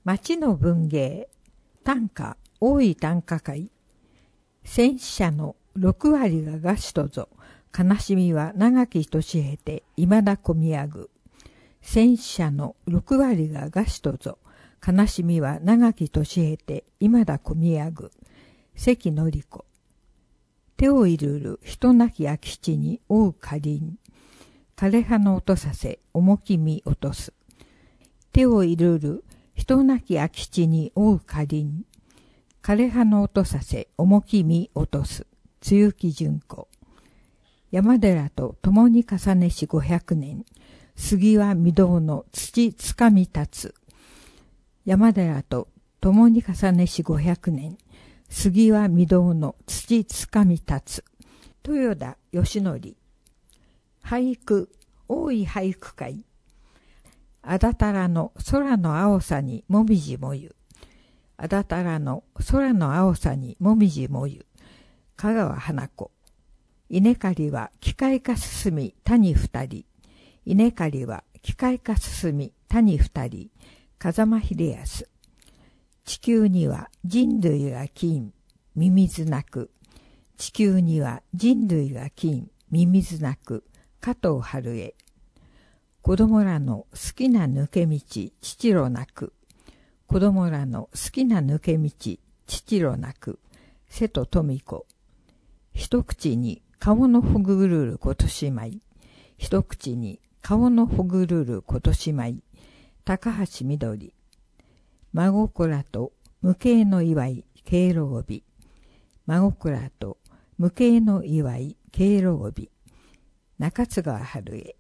町の文芸、短歌、大井短歌会。戦死者の6割が餓死とぞ、悲しみは長き年経て、未だこみやぐ。戦死者の6割が餓死とぞ、悲しみは長き年経て、未だこみやぐ。関のり子。手を入るる人なき空き地に追うかりん。枯葉の音させ、重きみ落とす。手を入るる人なき空き地に追うかりん。枯葉の音させ、重きみ落とす。露木純子。山寺と共に重ねし500年。杉は御堂の土つかみ立つ。山寺と共に重ねし500年。杉は御堂の土つかみ立つ。豊田義則。俳句、大井俳句会。あだたらの空の青さにもみじもゆ。あだたらの空の青さにもみじもゆ。香川花子。稲刈りは機械化進み谷二人。稲刈りは機械化進み谷二人。風間秀康。地球には人類が金、ミミズなく。地球には人類が金、ミミズなく。加藤春江。子供らの好きな抜け道、父ろなく。子供らの好きな抜け道、父ろなく。瀬戸富子。一口に顔のほぐるることしまい。一口に顔のほぐるることしまい。高橋みどり。真心と無形の祝い、敬老日。真心と無形の祝い、敬老日。中津川春江。